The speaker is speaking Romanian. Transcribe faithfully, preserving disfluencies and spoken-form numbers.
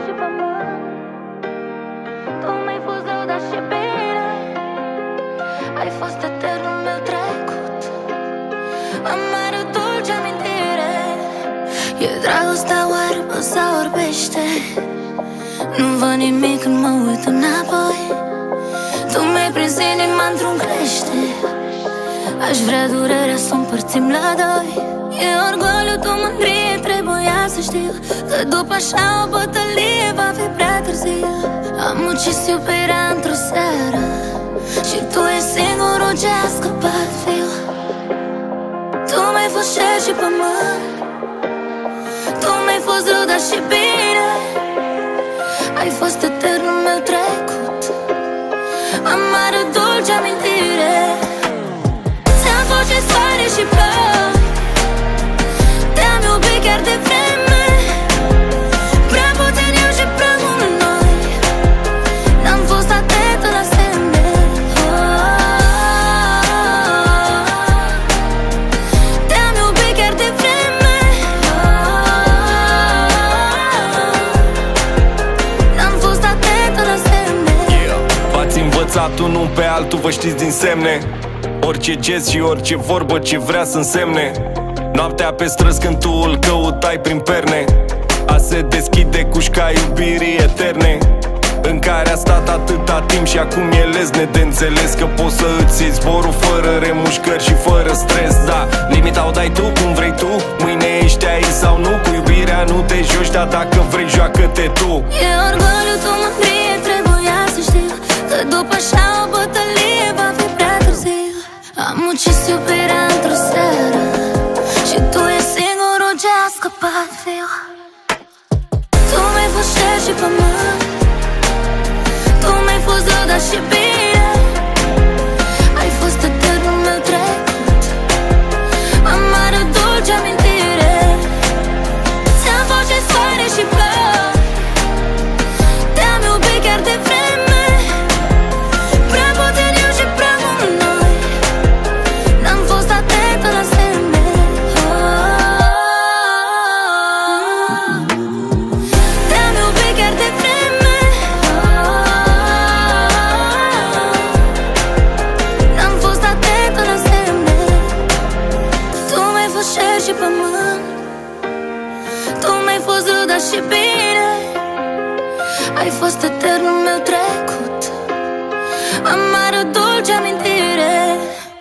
și pământ. Tu mi-ai fost rău, dar și bine. Ai fost eternul meu trecut, amară, dulce amintire. E dragostea oarbă sau orbește, nu văd nimic când mă uit înapoi. Tu mi-ai prins inima într-un crește, aș vrea durerea să o împărțim la doi. E orgoliu, tu mândrie, trebuia să știu că după așa o bătălie va fi prea târziu. Am ucis iubirea într-o seară și tu e singurul ce a scăpat viu. Tu mi-ai fost cer și pământ, tu mi-ai fost rău, dar și bine. Ai fost eternul meu trecut, amară, dulce amintire. Ți-am fost ce soare și ploi, te-am iubit chiar de vreme. Prea puțin eu și prea mult noi, n-am fost atentă la semne. Te-am iubit chiar de vreme, n-am fost atentă la semne. V-ați învățat unul pe altul, vă știți din semne. Orice gest și orice vorbă ce vrea să însemne. Noaptea pe străzi când tu îl căutai prin perne, a se deschide cușca iubirii eterne, în care a stat atâta timp și acum e lezne de înțeles că poți să îți iei zborul fără remușcări și fără stres. Da, limita o dai tu cum vrei tu, mâine ești aici sau nu. Cu iubirea nu te joci, dar dacă vrei joacă-te tu. E orgoliu, tu mândrie, trebuia să știu că după așa o bătălie va fi prea târziu. Am ucis iubirea într-o seară și tu e singurul ce a scăpat viu. Tu mi-ai fost cer și pământ, tu mi-ai fost rău, dar și bine. Ai fost eternul meu trecut, amară, dulce amintire. Ți-am fost ce soare și ploi, te-am iubit chiar de vreme. Prea puțin eu și prea mult noi, n-am fost atentă la semne. Te-am iubit chiar de vreme, n-am fost atentă la semne. Tu mi-ai fost cer și pământ, tu mi-ai fost rău, dar și bine. Ai fost eternul meu trecut, amară, dulce amintire.